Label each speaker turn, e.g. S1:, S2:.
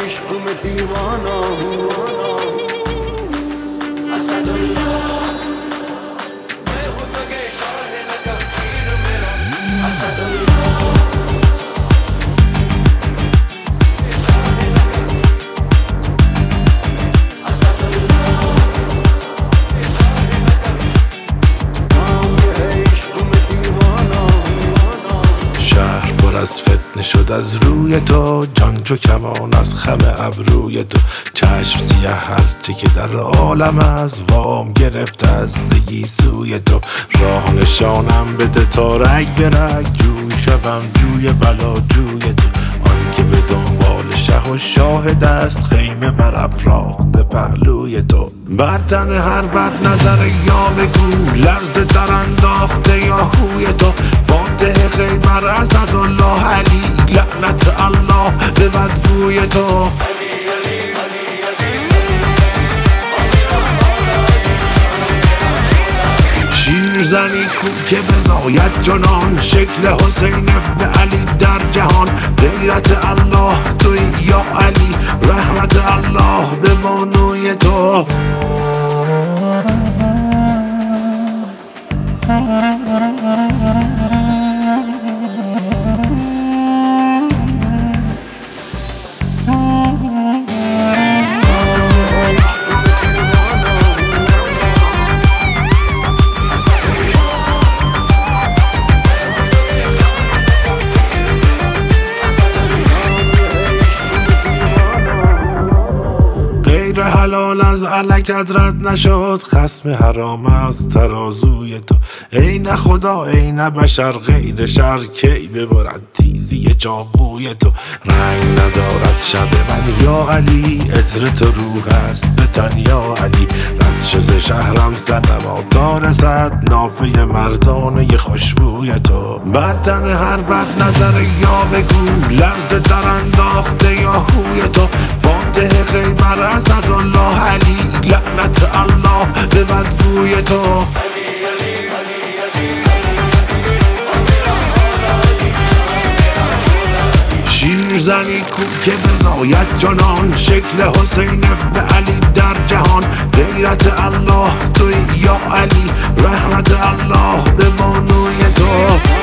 S1: इश्क में दीवाना हूँ असदुल्लाह मैं हूँ सगे शाह नजफ़ीर मेरा असदुल्लाह
S2: از فتنه شد از روی تو، جان چو کمان از خم ابروی تو. چشم سیه هرچه که در عالم از وام گرفت از زگی سوی تو. راه نشانم بده تا رگ به رگ، جوی شوم جوی بلا جوی تو. آن که به دنبال شه و شاهد است، خیمه برافراخته پهلوی تو. بر تن هر بد نظر یا بگو، لرز در انداخته یا هوی تو. فاتح غیبر اسدالله علی، لعنت الله به بدگوی تو. شیرزنی کو که بزاید جنان، شکل حسین ابن علی در جهان. غیرت الله توی یا علی، رحمت الله به بانوی تو. غیر حلال از علکت رد نشد، خصم حرام از ترازوی تو. ای نه خدا ای نه بشر، غیر شر کی ببرد تیزی چاقوی تو. رنگ ندارد شب من یا علی، عطر تو روح است به تن یا علی. رد شو ز شهرم صنما تا رسد، نافه مردانه خوشبوی تو. بر تن هر بد نظر یا بگو، لرز در انداخته یا هوی تو. فاتح غیبر اسدالله علی، لعنت الله به بدگوی تو. شیرزنی کو که بزاید جنان، شکل حسین ابن علی در جهان. غیرت الله توی یا علی، رحمت الله به بانوی تو.